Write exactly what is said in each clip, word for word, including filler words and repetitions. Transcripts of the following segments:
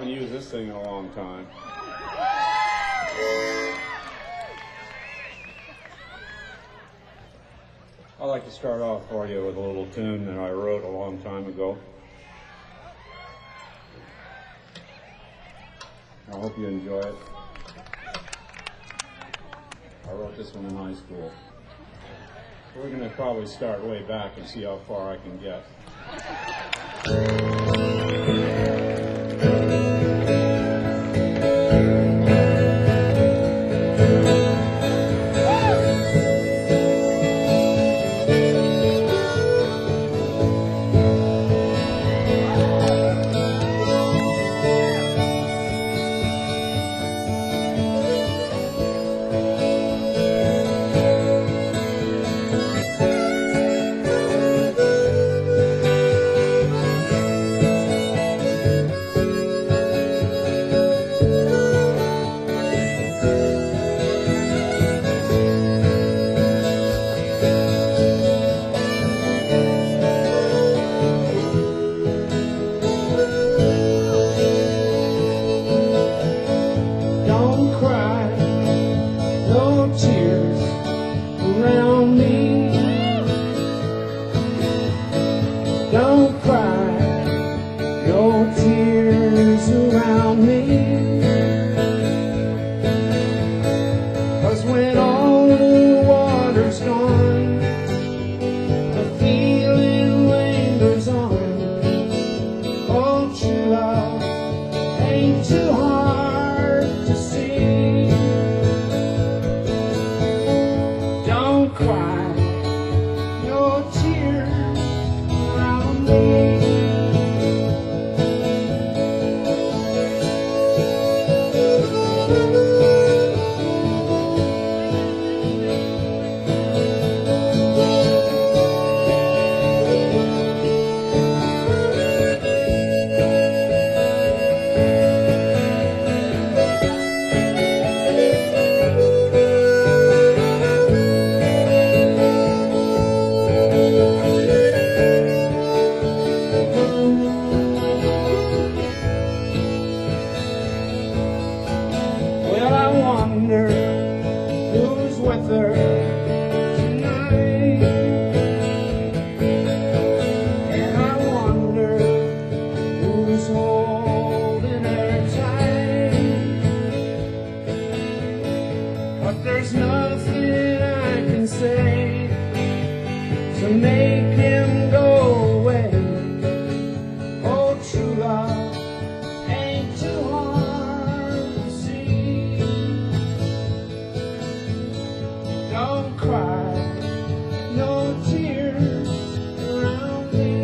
haven't used this thing in a long time. I'd like to start off for you with a little tune that I wrote a long time ago. I hope you enjoy it. I wrote this one in high school. We're going to probably start way back and see how far I can get. Don't cry, no tears around me. 'Cause when all the water's gone, the feeling lingers on. Oh, true love ain't too hard to see. Don't cry, no tears. Who's with her tonight? And I wonder who's holding her tight. But there's nothing I can say to make him go away. Oh, true love ain't too hard to see. Don't cry, no tears around me.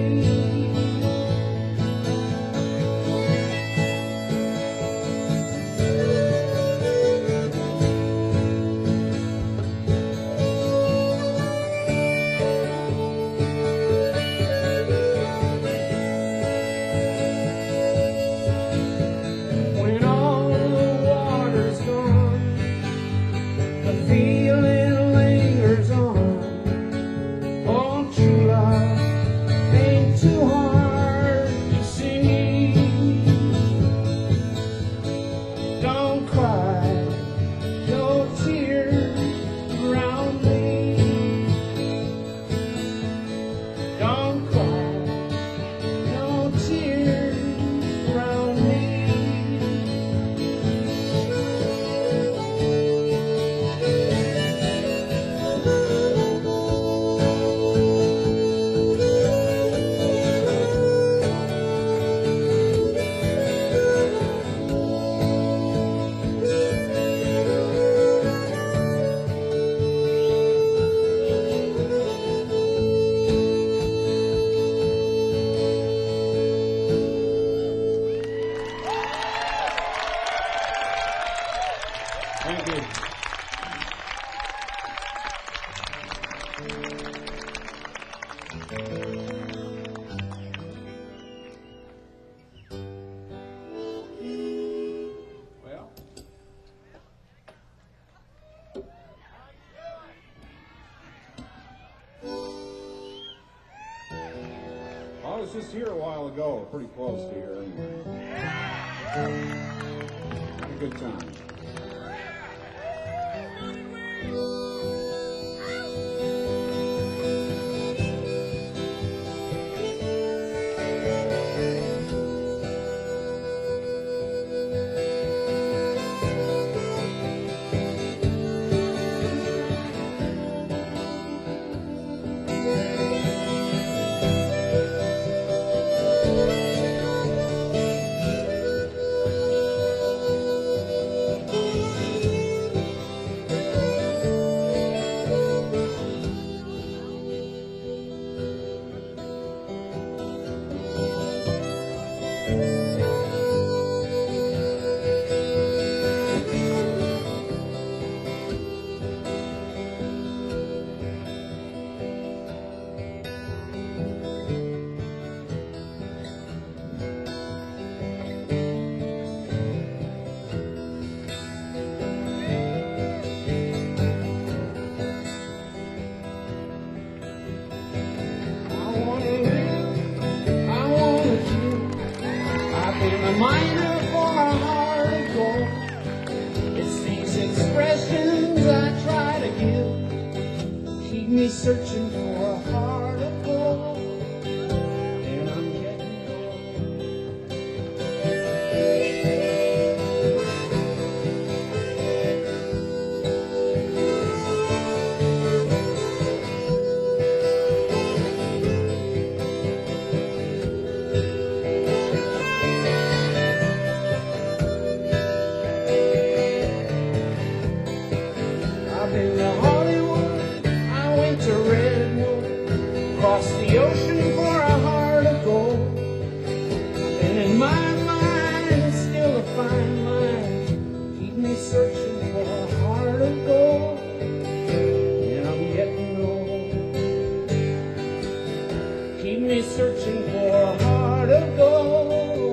When all the water's gone, the feeling lingers on. Oh, true love ain't too hard to see. Don't cry, no tears around me. Don't cry, no tears around me. Thank you. Well, I was just here a while ago, pretty close to here anyway. Have a good time. Reminder for a heart of gold. It's these expressions I try to give. Keep me searching for a heart of gold. And I'm getting old. Across the ocean for a heart of gold. And in my mind it's still a fine line. Keep me searching for a heart of gold. And I'm getting old. Keep me searching for a heart of gold.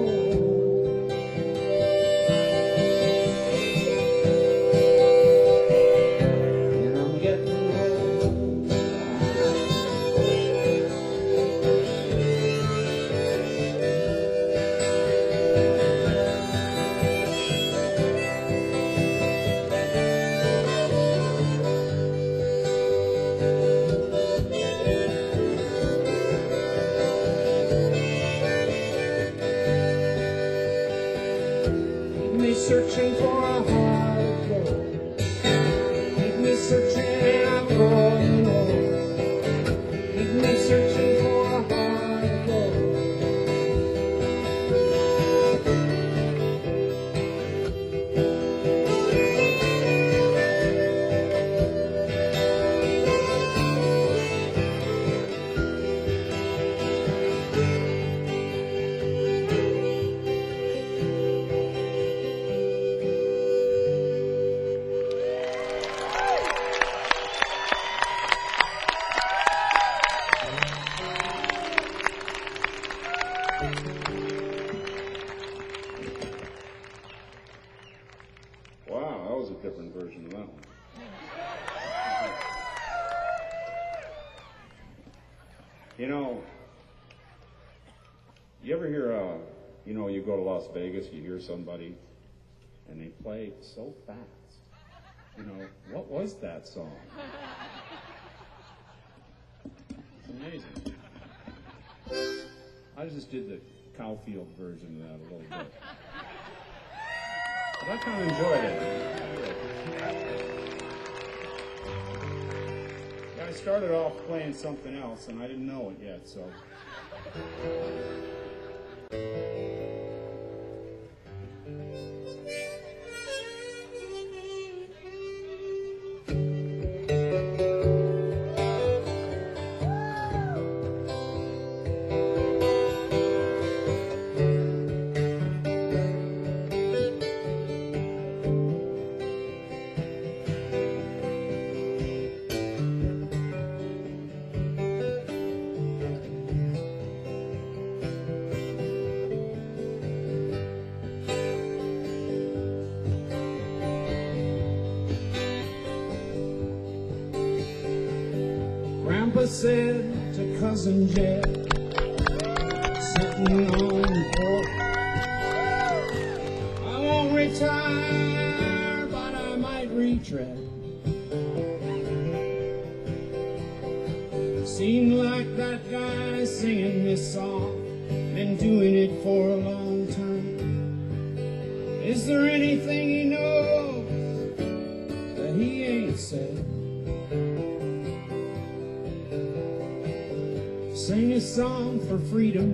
Searching for a heart of gold. Keep me searching and I'm growing old. Keep me searching for a heart of gold. Wow, that was a different version of that one. You know, you ever hear, uh, you know, you go to Las Vegas, you hear somebody, and they play so fast. You know, what was that song? It's amazing. I just did the Cowfield version of that a little bit. But I kind of enjoyed it. Yeah, I started off playing something else, and I didn't know it yet, so. Grandpa said to Cousin Jed, sitting on the porch, fire, but I might retread. Seemed like that guy singing this song been doing it for a long time. Is there anything he knows that he ain't said? Sing a song for freedom,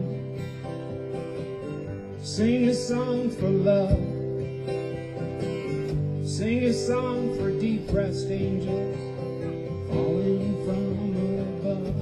sing a song for love, sing a song for depressed angels falling from above.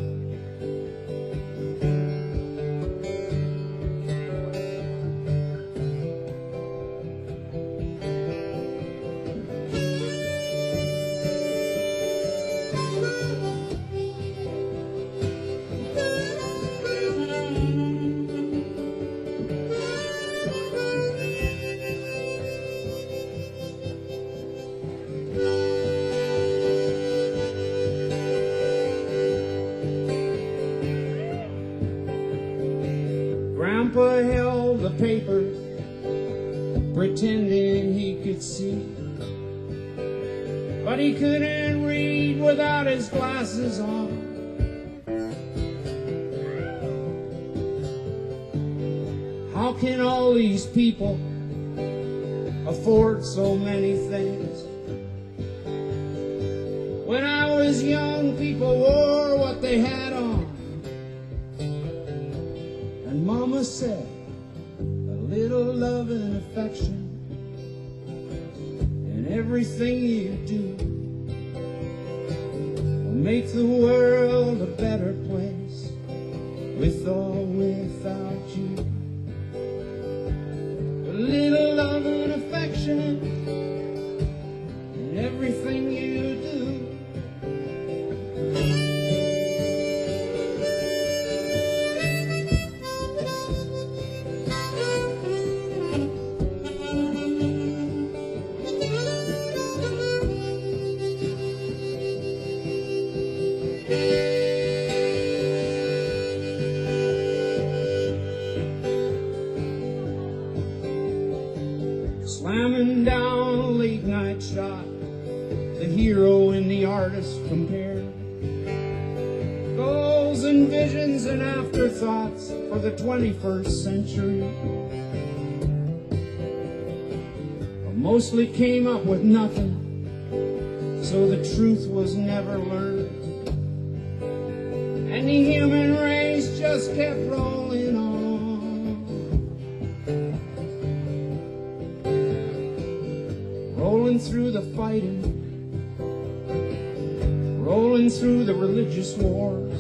Grandpa held the papers, pretending he could see, but he couldn't read without his glasses on. How can all these people afford so many things? When I was young, people wore what they had on. And Mama said, a little love and affection in everything you do will make the world a better place, with or without you. A little love and affection in everything you do. Slamming down a late night shot, the hero and the artist compare. Goals and visions and afterthoughts for the twenty-first century. But mostly came up with nothing, so the truth was never learned. And the human race just kept rolling on. Rolling through the fighting, rolling through the religious wars,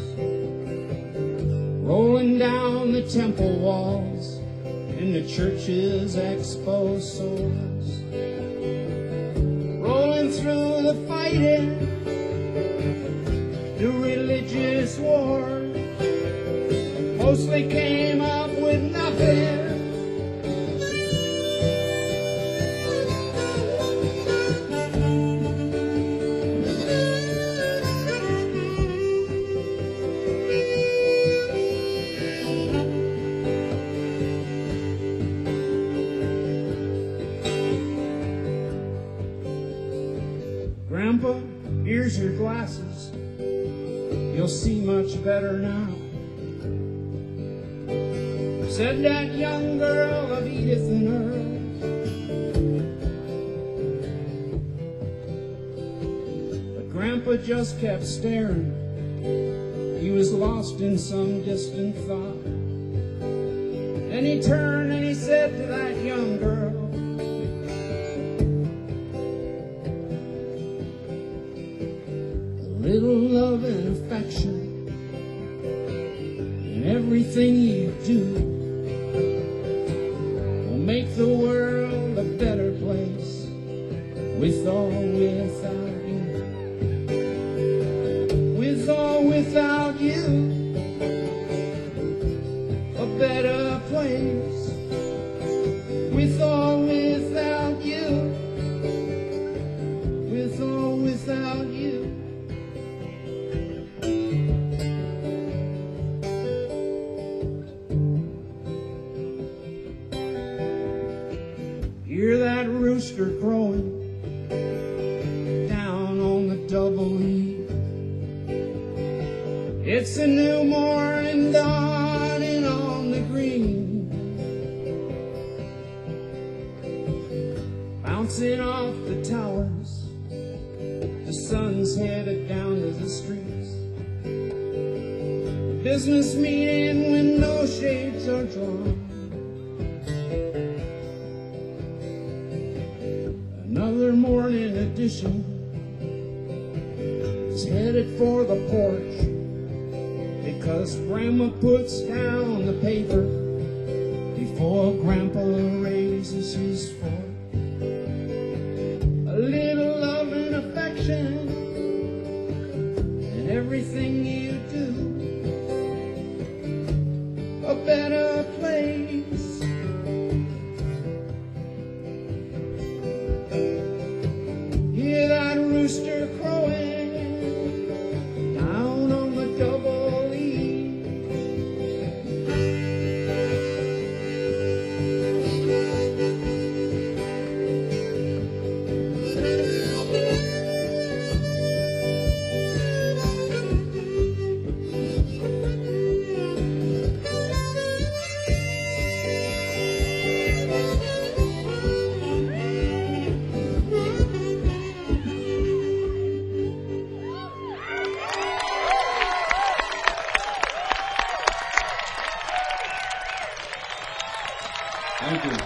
rolling down the temple walls and the church's exposed sores. Rolling through the fighting, the religious wars, mostly came up with nothing. Grandpa, here's your glasses. You'll see much better now, said that young girl of Edith and Earl. But Grandpa just kept staring. He was lost in some distant thought. Then he turned and he said to that young girl, little love and affection in everything you do will make the world a better place, with or without you. With or without you, a better place. With or without you, with or without you. Hear that rooster It's a new morning dawning on the green, bouncing off the towers. The sun's headed down to the streets. Business meeting, window shades are drawn. Another morning edition is headed for the porch, because Grandma puts down the paper before Grandpa raises his fork. A little love and affection in everything you do, a better place. Hear that rooster crowing down on the double E. Thank you.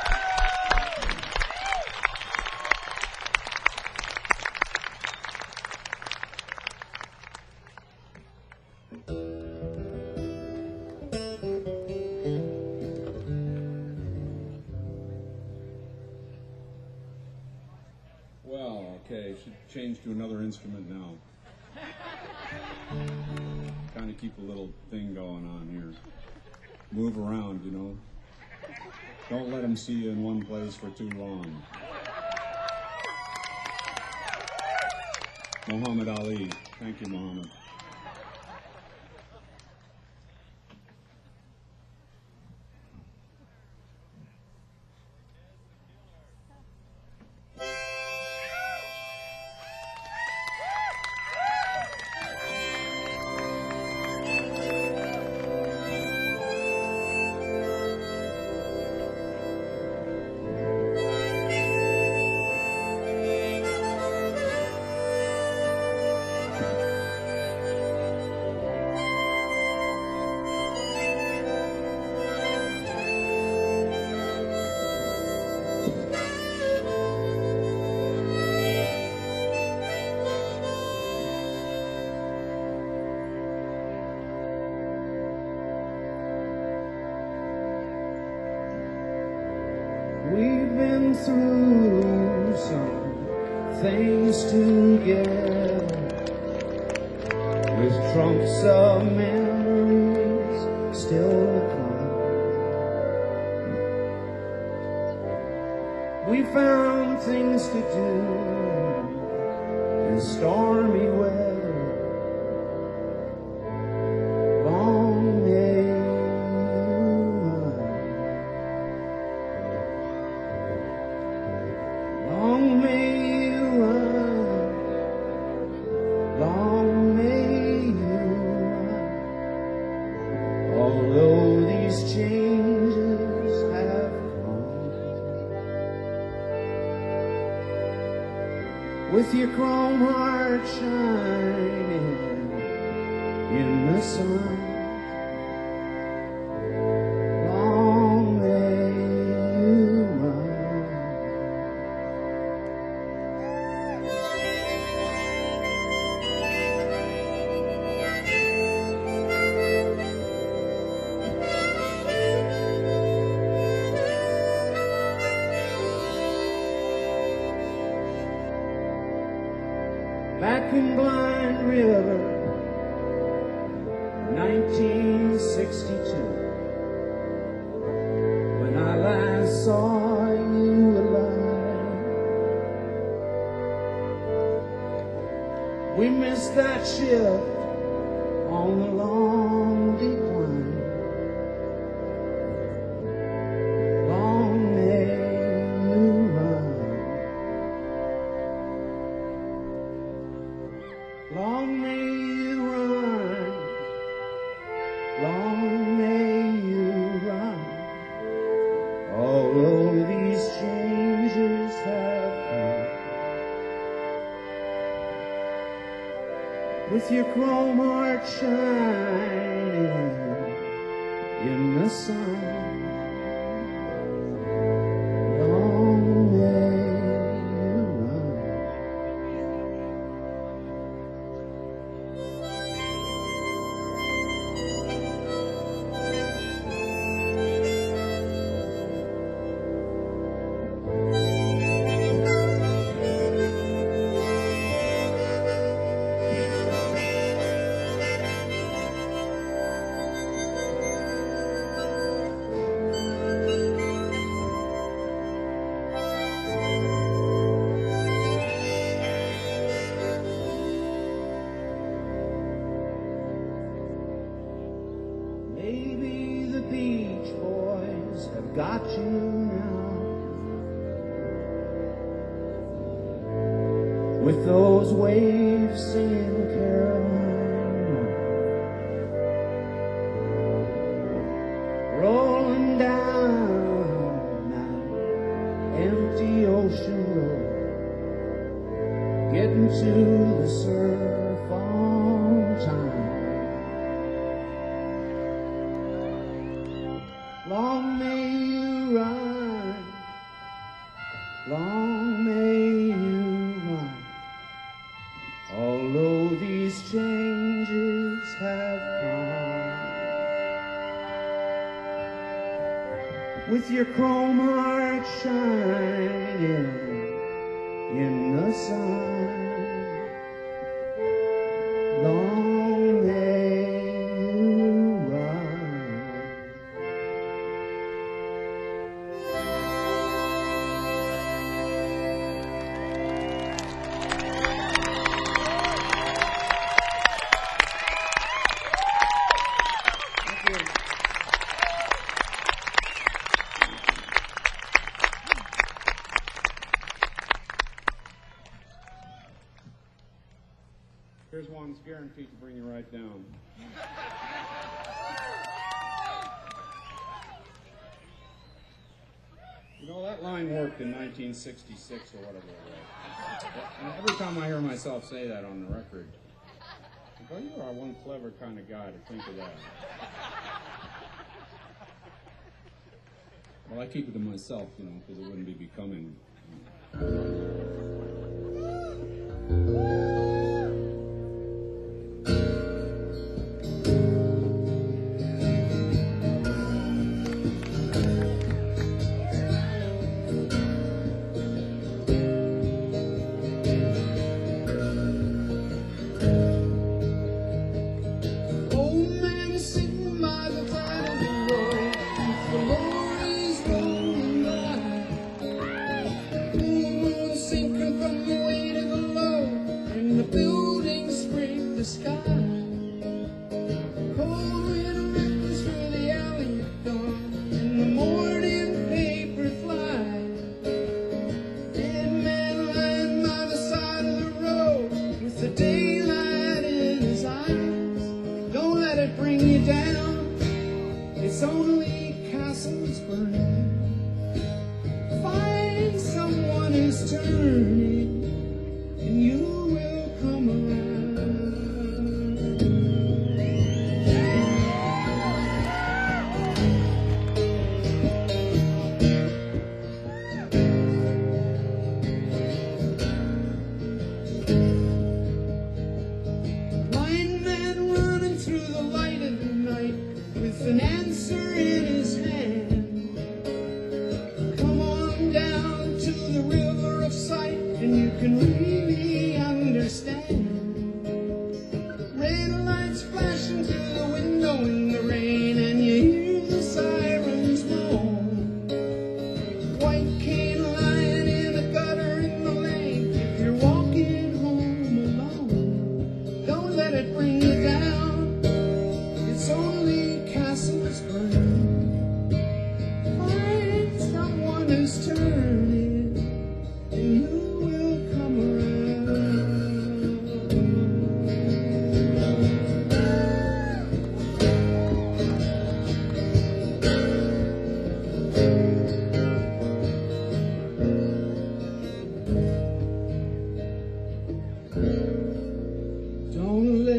Well, okay, should change to another instrument now. Kind of keep a little thing going on here. Move around, you know. Don't let them see you in one place for too long. Muhammad Ali. Thank you, Muhammad. We've been through some things together, with trumps of memories still to come. We found things to do in stormy weather. Long may you run. Long may you run, long may you run, although these changes have come. With your chrome heart shining in the sun, long may you run. Back in Blind River, nineteen sixty-two, when I last saw you alive, we missed that ship on the long decline. Long may you run. Long may you run, with your chrome heart shining in the sun. Long may you run. Maybe the Beach Boys have got you now, with those waves singing Carolina, rolling down that empty ocean road, getting to the surf on time. Long may you run, long may you run, although these changes have come. With your chrome heart shining in the sun, long may you run. Here's one that's guaranteed to bring you right down. You know, that line worked in nineteen sixty-six or whatever it was. And every time I hear myself say that on the record, I go, you are one clever kind of guy to think of that. Well, I keep it to myself, you know, because it wouldn't be becoming. Don't let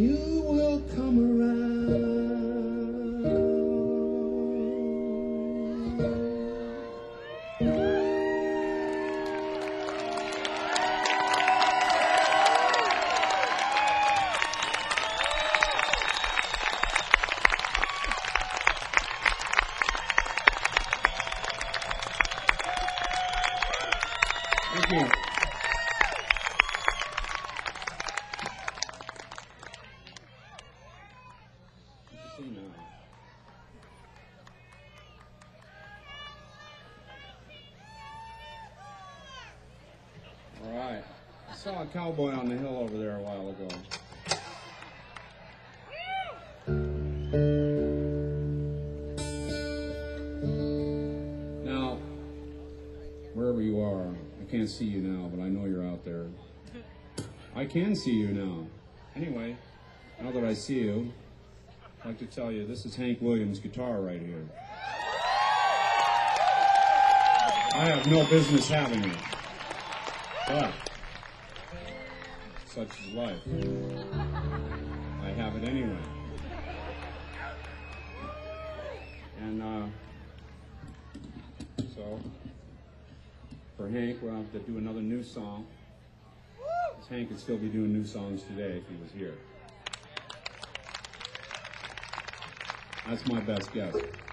you will come around. Thank you. See now. All right. I saw a cowboy on the hill over there a while ago. Now, wherever you are, I can't see you now, but I know you're out there. I can see you now. Anyway, now that I see you, I'd like to tell you, this is Hank Williams' guitar right here. I have no business having it, but such is life. I have it anyway. And uh, so, for Hank, we'll have to do another new song. Because Hank could still be doing new songs today if he was here. That's my best guess.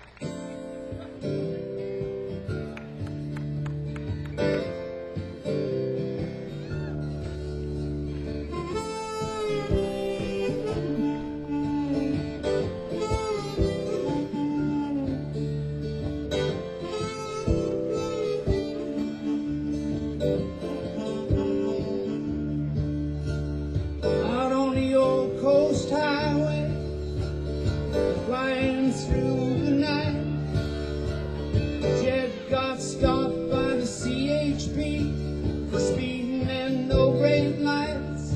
Out on the old coast highway, flying through the night, Jed got stopped by the C H P for speeding and no brake lights.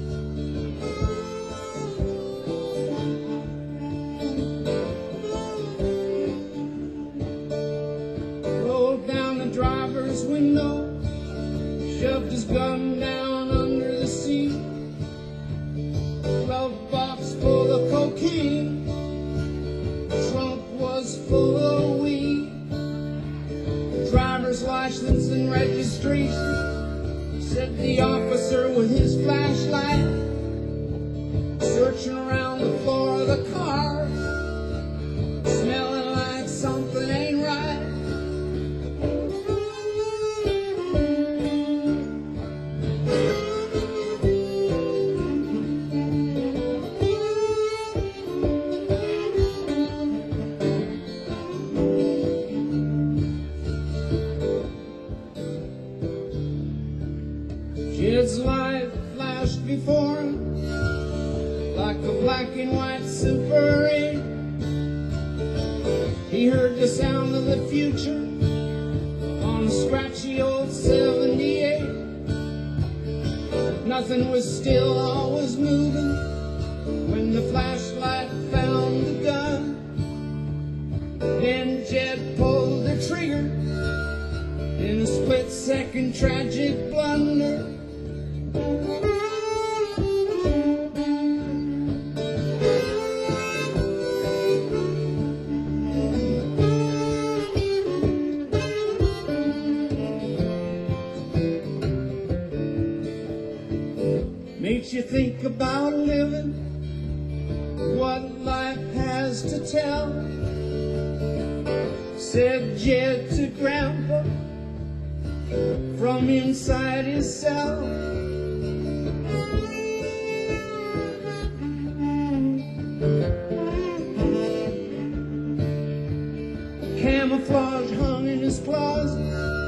Rolled down the driver's window, shoved his gun down under the seat. Glove box full of cocaine, trunk was full of weed. Driver's license and registration, said the officer with his flashlight. Searching around the floor of the car, smelling like something ain't right. Jed's life flashed before him like a black and white Super eight. He heard the sound of the future on a scratchy old seventy-eight. Nothing was still, all was moving when the flashlight found the gun. Then Jed pulled the trigger in a split-second tragic blunder. Makes you think about living, what life has to tell, said Jed to Grandpa from inside his cell. Camouflage hung in his closet,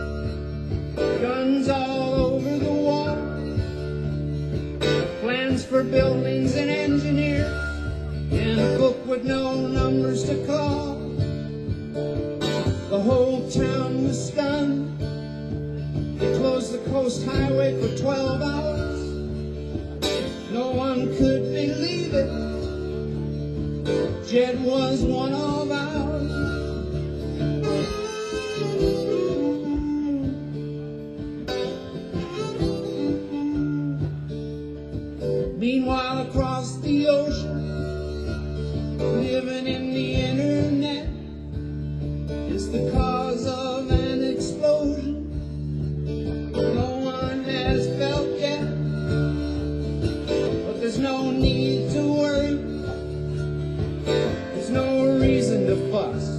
guns all over the wall, plans for buildings and engineers, and a book with no numbers to call. The whole town was stunned. They closed the coast highway for twelve hours. No one could believe it. Jed was one of ours. Meanwhile, across the ocean, living in the internet is the cause of an explosion no one has felt yet. But there's no need to worry, there's no reason to fuss.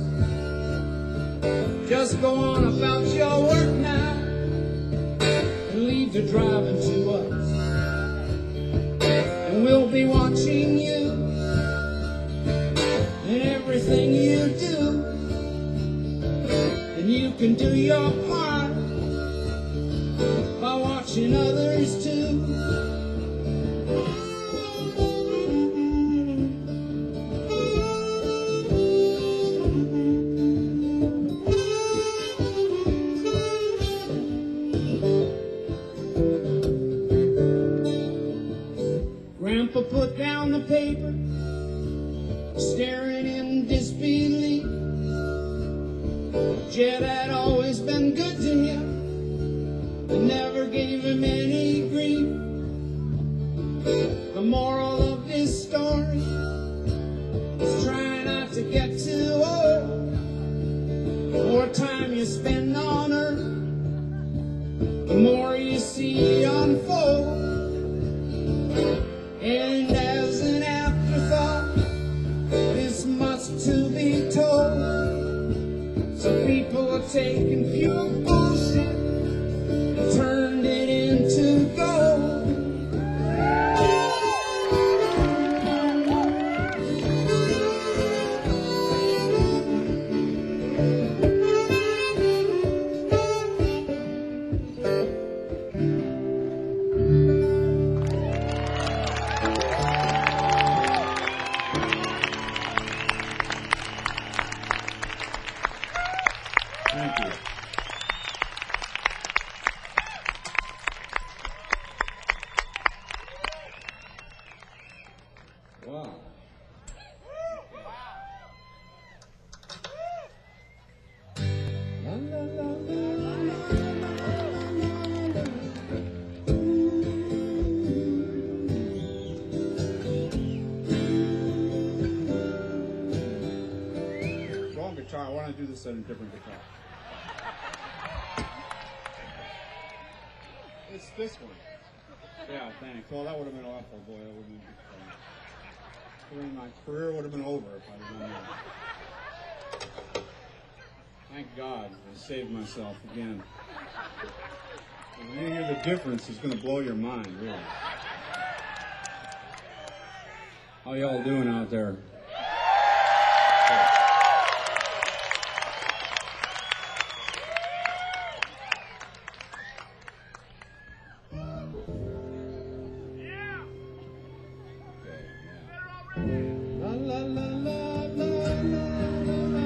Just go on about your work now and leave the driving to us. And we'll be watching you and everything you do. And you can do your part by watching others too. Grandpa put down the paper, staring in disbelief. Jed had always been good to him and never gave him any grief. The moral of this story is try not to get too old. The more time you spend on earth, the more you see unfold. And as an afterthought, this must to be told. Some people are taking pure bullshit and turned it into gold. Thank you. Wow. La, la, la, la, la, la, wrong guitar. Why don't I do this on a different guitar? It's this one. Yeah, thanks. Well, that would have been awful, boy. That would have been, um, my career would have been over if I'd have done that. Thank God I saved myself again. And when you hear the difference, it's going to blow your mind, really. How y'all doing out there? La la la la la la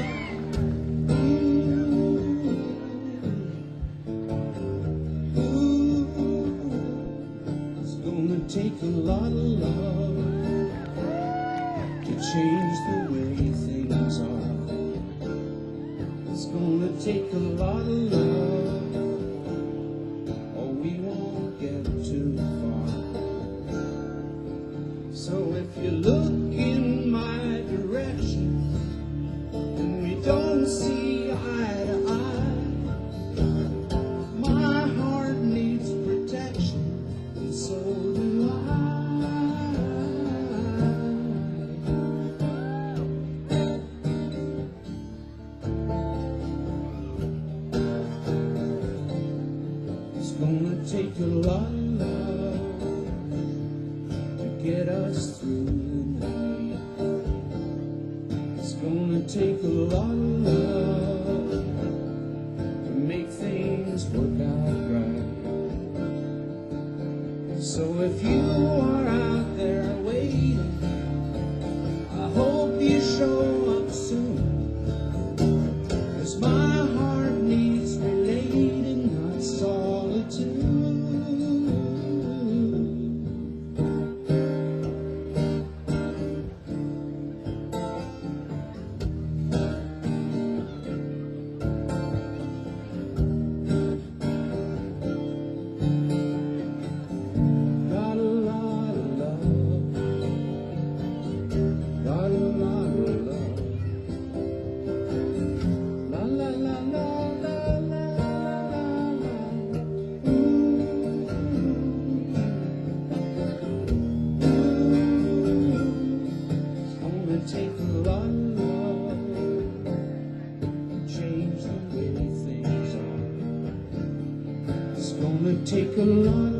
It's gonna take a lot of love to change the way things are. It's gonna take a lot of love, or we won't get too far. So if you look in my direction and we don't see eye to eye, my heart needs protection, and so do I. It's gonna take a lot of love to get us through the night. It's gonna take a lot of love to make things work out right. So if you are out there waiting, I hope you show up soon. 'Cause my heart needs relating, not solitude. Got a lot of love take a lot of love to change the way things are. It's gonna take a lot of love.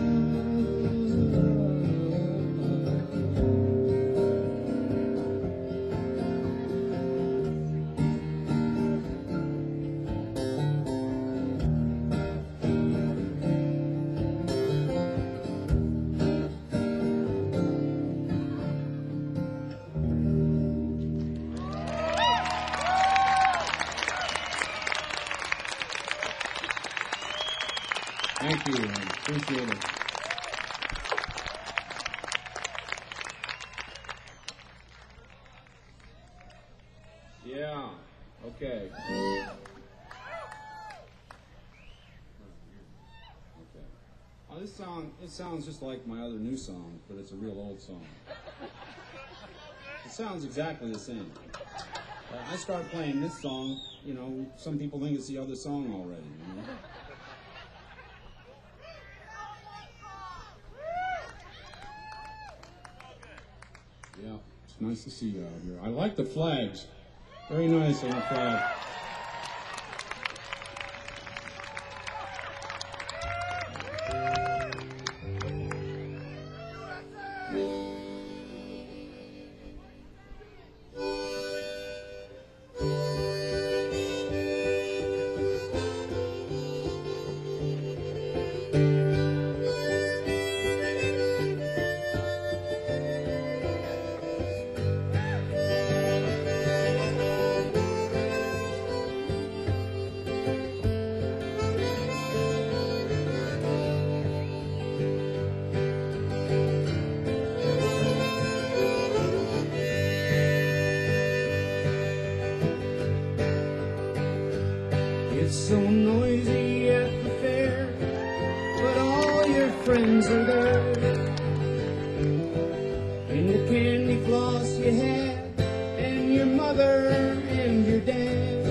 Thank you. Appreciate it. Yeah. Okay. Okay. Oh, this song, it sounds just like my other new song, but it's a real old song. It sounds exactly the same. Uh, I started playing this song, you know, some people think it's the other song already, you know? Yeah, it's nice to see you out here. I like the flags. Very nice on the flag. It's so noisy at the fair, but all your friends are there. And the candy floss you had, and your mother and your dad.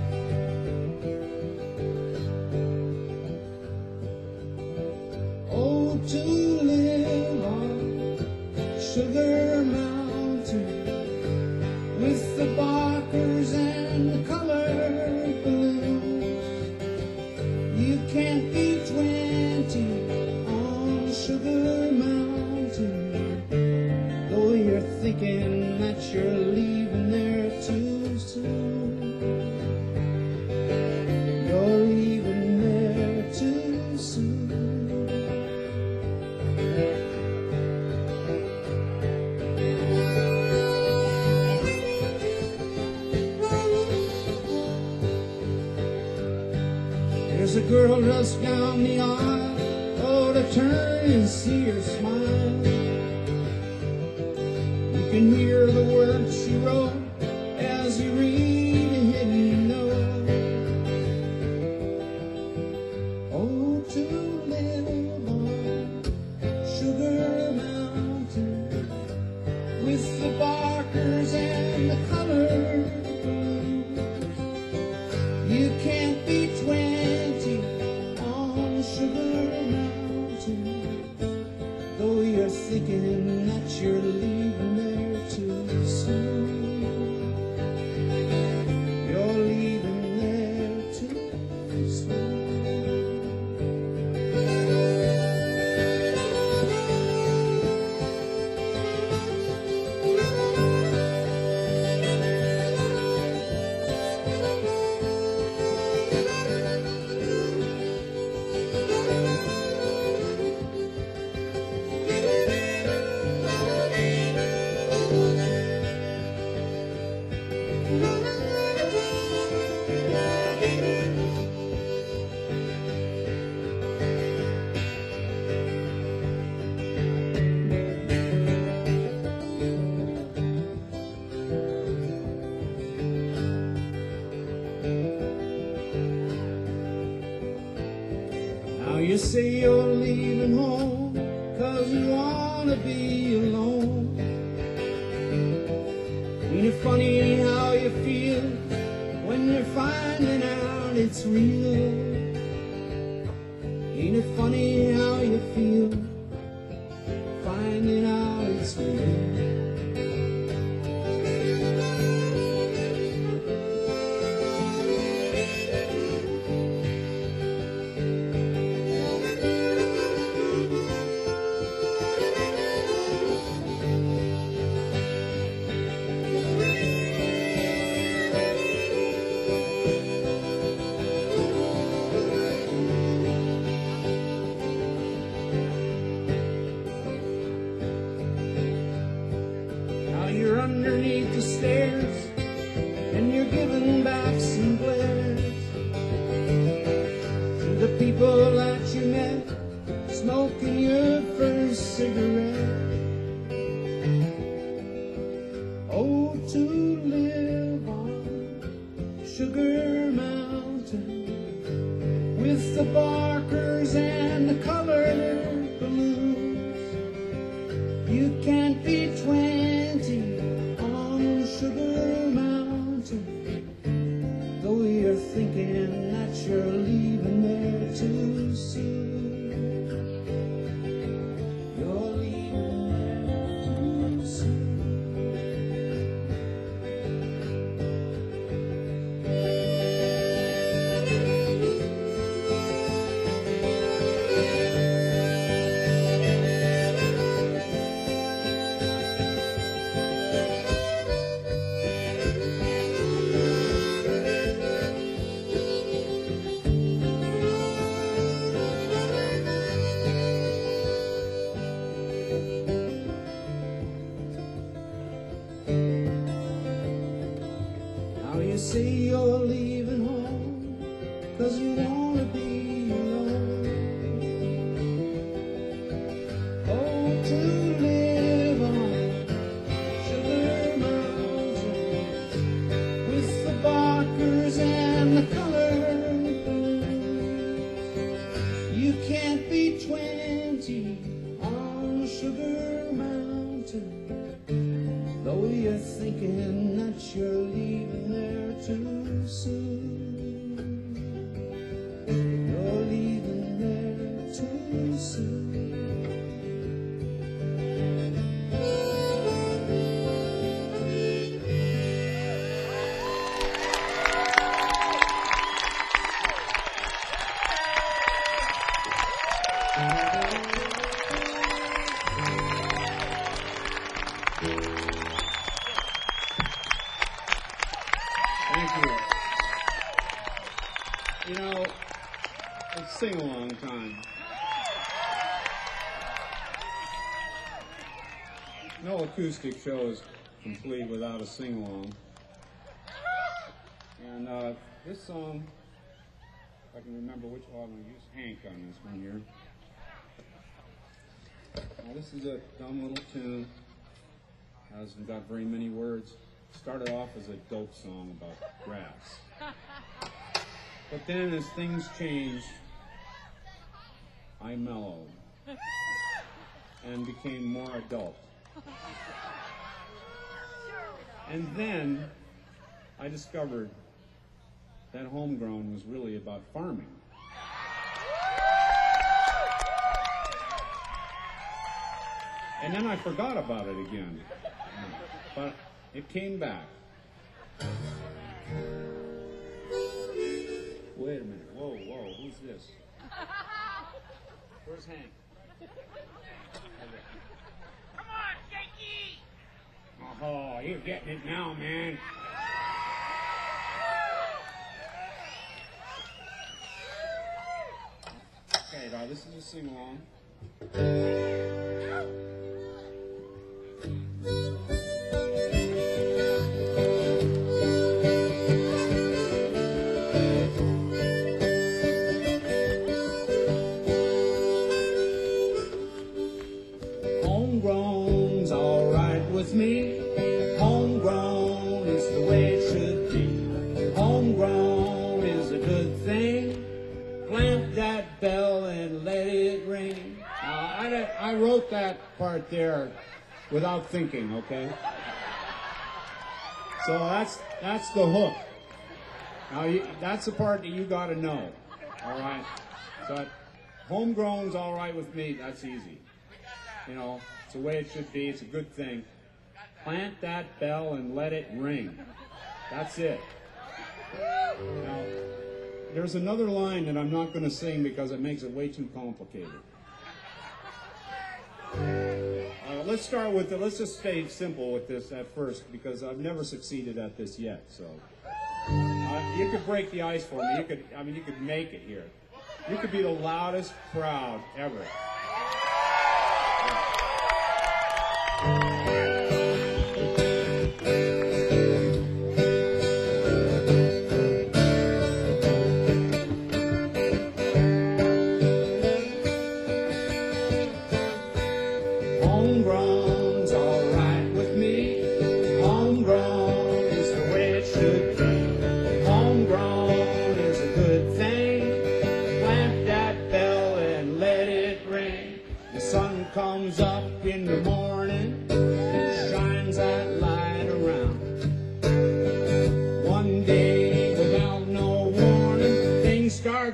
Oh, to live on Sugar Mountain with the barkers and the colored balloons. You can't be twenty on Sugar Mountain, though you're thinking that you're leaving there too soon. You're leaving there too soon. There's a girl just down the aisle, oh, to turn and see her smile. You can hear the words she wrote as you read a hidden note. Oh, to live on Sugar Mountain with the barkers and the colored balloons. You can't be twenty on Sugar Mountain, though you're thinking that you're leaving there too soon. You're leaving there too soon. Now you say you're leaving home 'cause you wanna be alone. Ain't it funny how you feel when you're finding out it's real? Ain't it funny how you feel finding out it's real? underneath the stairs, and you're giving back some glares to the people that you met, smoking your first cigarette. Oh, to live on Sugar Mountain with the barkers and the colored balloons. You can't be twenty on Sugar Mountain, though you're thinking that you're leaving there too soon. You're leaving there too soon. Now you say you're leaving home 'cause you wanna be alone. Oh, to live on Sugar Mountain with the barkers and the colored blues. You can't be twenty on Sugar Mountain, though you're thinking that you're leaving there too soon. You're leaving there too soon. Thank you. You know, it's sing-along time. No acoustic show is complete without a sing-along. And uh, this song, if I can remember which one, I'm going to use Hank on this one here. Now this is a dumb little tune. Hasn't got very many words. Started off as a dope song about grass. But then as things changed, I mellowed and became more adult. And then I discovered that Homegrown was really about farming. And then I forgot about it again. But it came back. Wait a minute. Whoa, whoa, who's this? Where's Hank? Come on, Jakey! Oh, you're getting it now, man. Okay, now this is a sing-along. Homegrown's all right with me. Homegrown is the way it should be. Homegrown is a good thing. Plant that bell and let it ring. Now, I, I wrote that part there without thinking, okay? So that's that's the hook. Now, you, that's the part that you got to know, all right? So, homegrown's all right with me. That's easy. You know, it's the way it should be. It's a good thing. Plant that bell and let it ring. That's it. Now, there's another line that I'm not going to sing because it makes it way too complicated. Uh, let's start with it. Let's just stay simple with this at first because I've never succeeded at this yet. So uh, you could break the ice for me. You could, I mean, you could make it here. You could be the loudest crowd ever.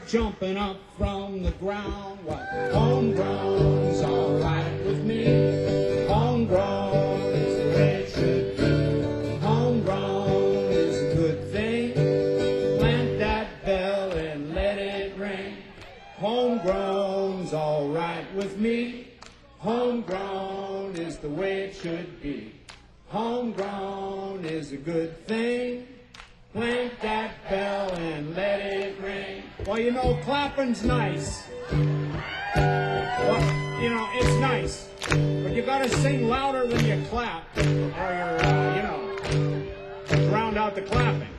jumping up from the ground. Well, homegrown's all right with me. Homegrown is the way it should be. Homegrown is a good thing. Plant that bell and let it ring. Homegrown's all right with me. Homegrown is the way it should be. Homegrown is a good thing. Plant that bell and let it ring. Well, you know, clapping's nice. Well, you know, it's nice. But you gotta sing louder than you clap, or you're, uh, you know, drowned out the clapping.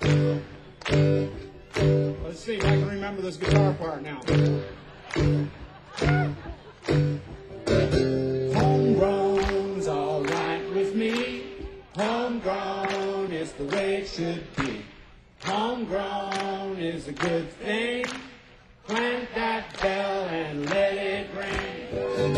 Let's see if I can remember this guitar part now. Homegrown's all right with me. Homegrown is the way it should be. Homegrown is a good thing. Plant that bell and let it ring.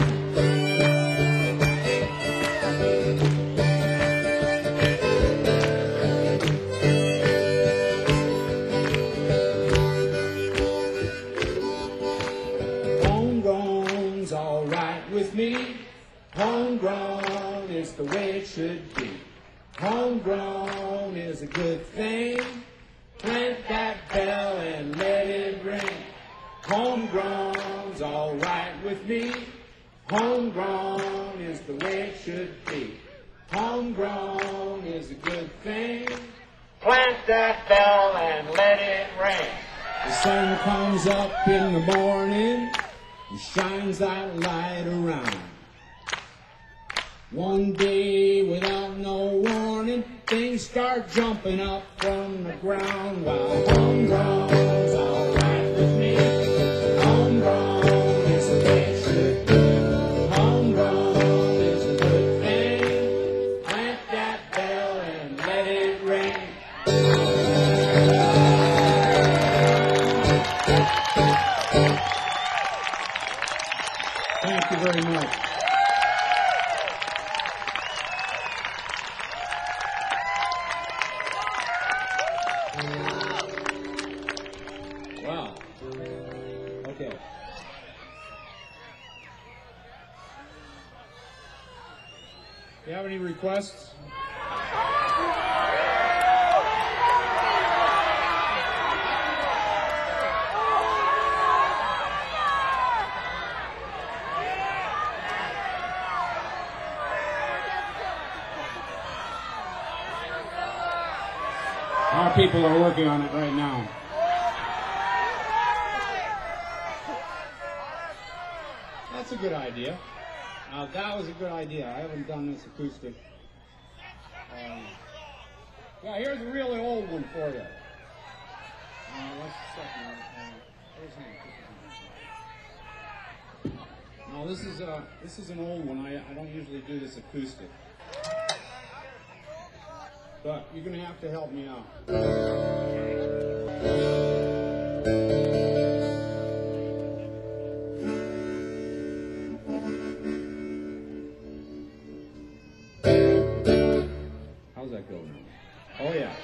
Homegrown's all right with me. Homegrown is the way it should be. Homegrown is a good thing. Plant that bell and let it ring. Homegrown's all right with me. Homegrown is the way it should be. Homegrown is a good thing. Plant that bell and let it ring. The sun comes up in the morning and shines that light around. One day without no warning, things start jumping up from the ground. While homegrown's all right with me. Homegrown is the way it should be. Homegrown is a good thing. Plant that bell and let it ring. Thank you very much. Wow. Okay. Do you have any requests? Our people are working on it right now. That's a good idea. Now that was a good idea. I haven't done this acoustic. Um, yeah, here's a really old one for you. Uh, what's the second one? Uh, where's him? No, this is uh, this is an old one. I I don't usually do this acoustic, but you're gonna have to help me out. How's that go now? Oh yeah.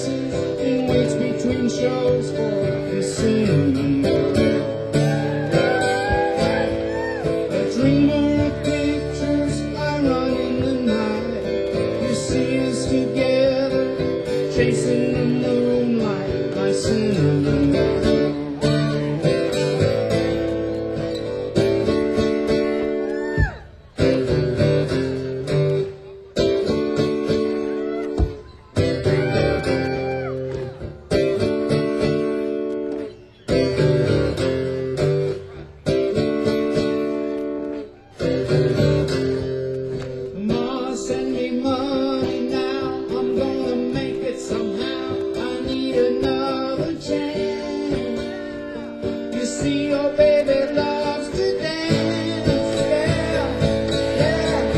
Shows for the scene. chasing the moonlight, my cinnamon roll. Ma, send me money now, I'm gonna make it somehow. I need another chance. You see, your baby loves to dance. Yeah,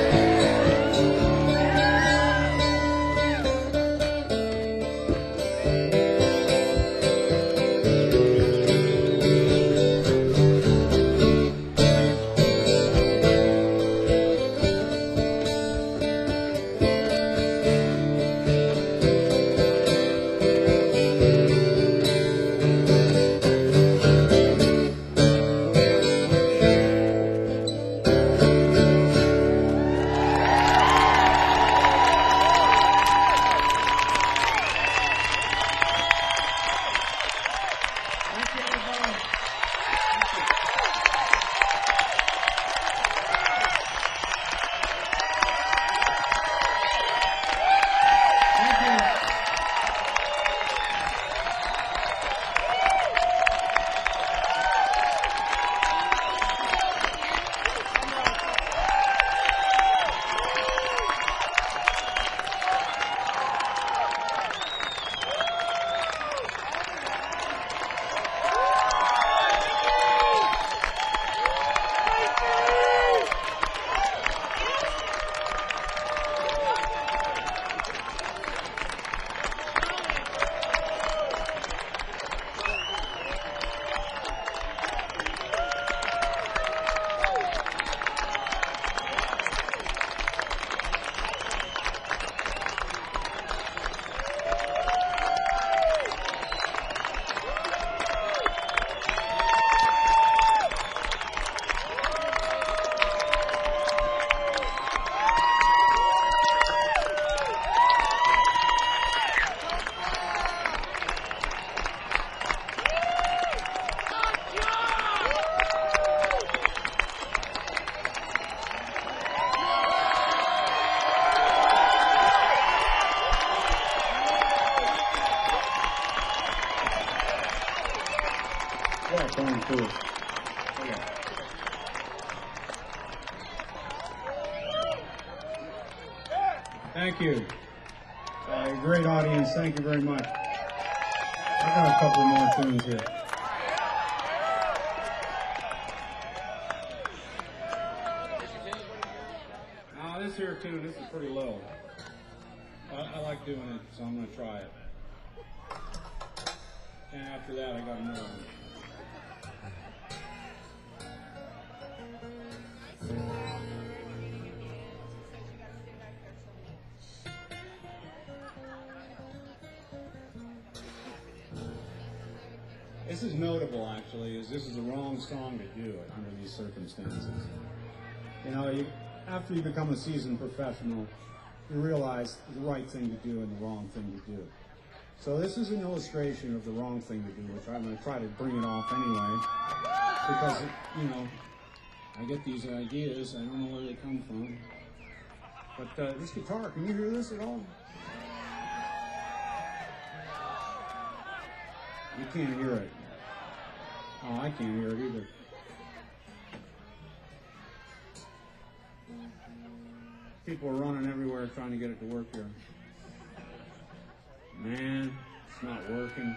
thank you, everybody. Thank you. Yeah, going through. Okay. Thank you. Uh, great audience. Thank you very much. I got a couple more tunes here. Now this here tune, this is pretty low. I, I like doing it, so I'm going to try it. And after that, I got another one. This is notable, actually, as this is the wrong song to do it under these circumstances. You know, you, after you become a seasoned professional, you realize the right thing to do and the wrong thing to do. So this is an illustration of the wrong thing to do, which I'm going to try to bring it off anyway, because, you know, I get these ideas, I don't know where they come from. But uh, this guitar, can you hear this at all? You can't hear it. Oh, I can't hear it either. People are running everywhere trying to get it to work here. Man, it's not working.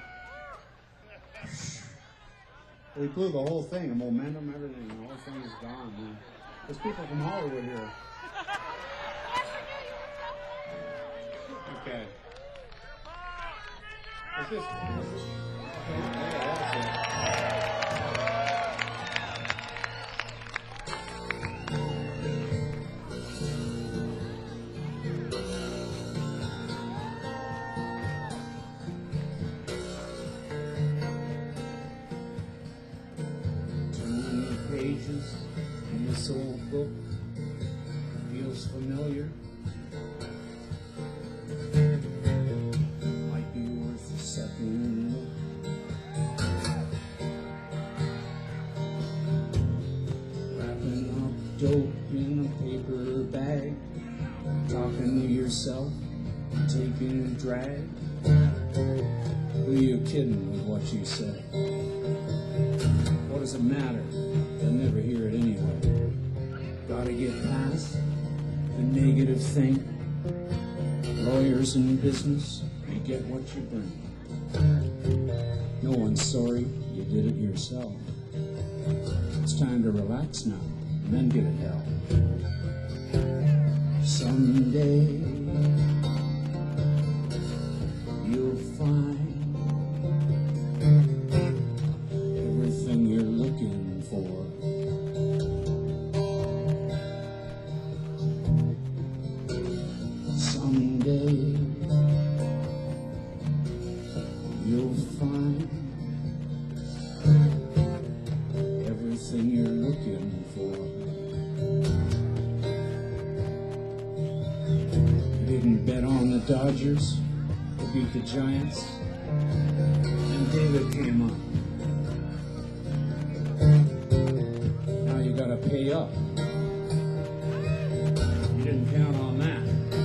We blew the whole thing, the momentum, everything. The whole thing is gone, man. There's people from Hollywood here. Okay. Is this? Yeah, that's it. Pages in this old book feels familiar. paper bag, talking to yourself, taking a drag. Who are you kidding with what you say? What does it matter? They'll never hear it anyway. Gotta get past the negative thing. Lawyers in business, you get what you bring. No one's sorry, you did it yourself. It's time to relax now, and then get it hell. Someday you'll find everything you're looking for. Someday you'll find everything you're looking for. You didn't bet on the Dodgers to beat the Giants, and David came up. Now you gotta pay up. You didn't count on that.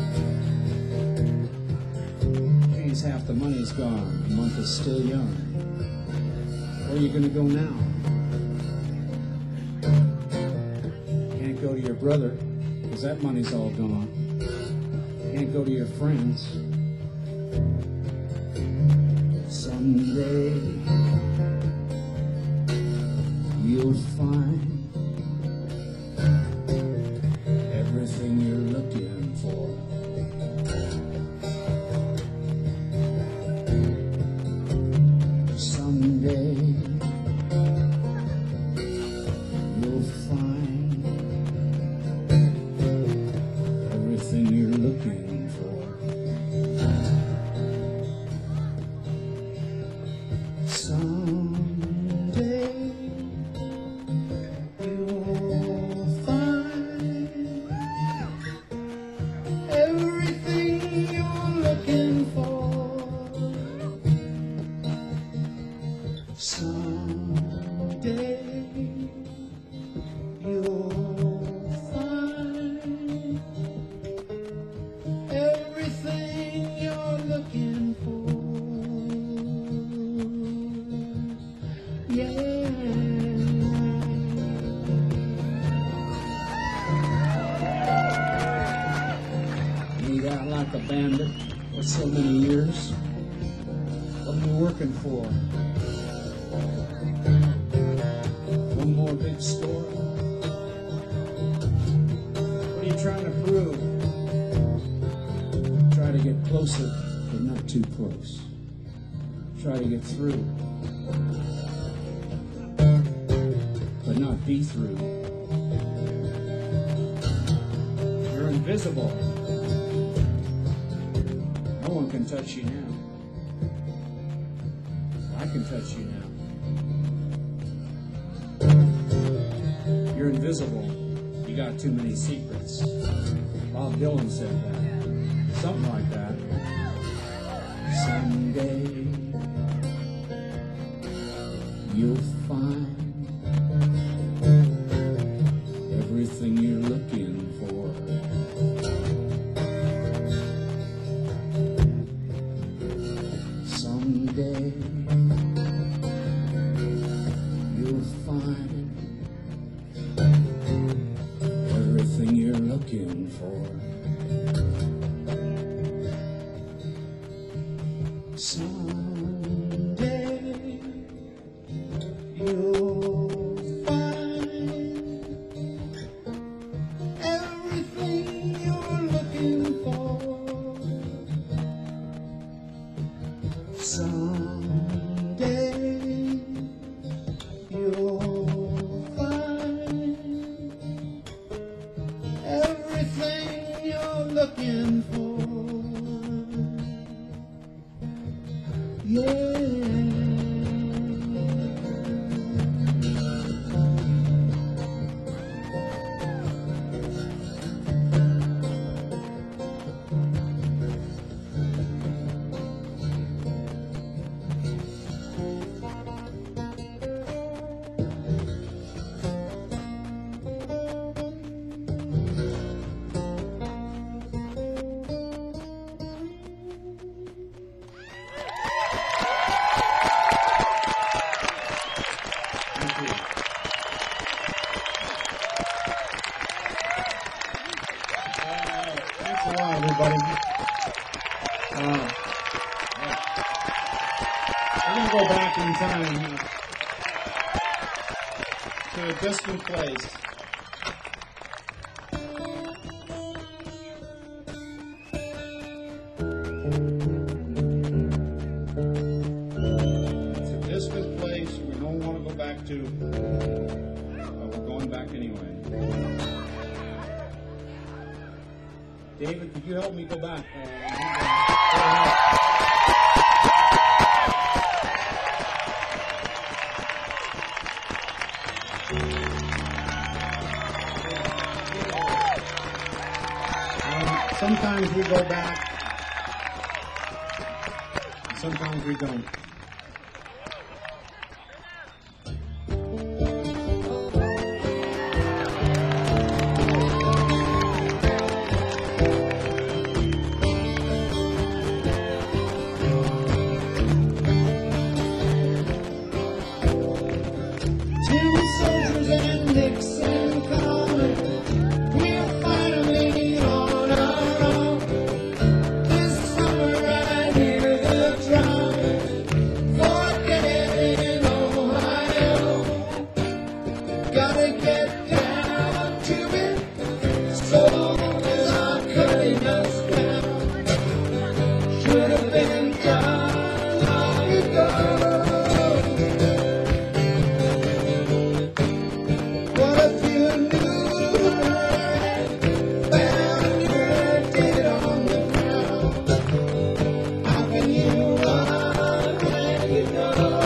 Geez, half the money's gone. The month is still young. Where are you gonna go now? Can't go to your brother, because that money's all gone. Can't go to your friends. Someday you'll find everything you're looking for. Someday you'll find everything you're looking for. Someday you'll find everything you're looking for. Someday you'll find everything you're looking for. Yeah. Made out like a bandit for so many years. What are you working for? One more big store? What are you trying to prove? Try to get closer, but not too close. Try to get through, but not be through. You're invisible. No one can touch you now. I can touch you now. You're invisible. You got too many secrets. Bob Dylan said that. Something like that. Someday you'll find everything you're looking for. Someday you'll find everything you're looking for. Someday you'll find everything you're looking for. Someday you'll find everything you're looking for. Yeah. back in time to a distant place. It's a distant place we don't want to go back to, but we're going back anyway. David, could you help me go back? Uh, Um, sometimes we go back, and sometimes we don't. Tin soldiers and Nixon coming, we're finally on our own. This summer I hear the drum, forget in Ohio. Gotta get down to it, soldiers are cutting us down. Should have been done long ago. What if you knew her, found her dead on the ground? How can you run when you know?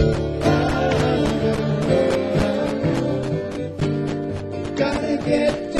Gotta get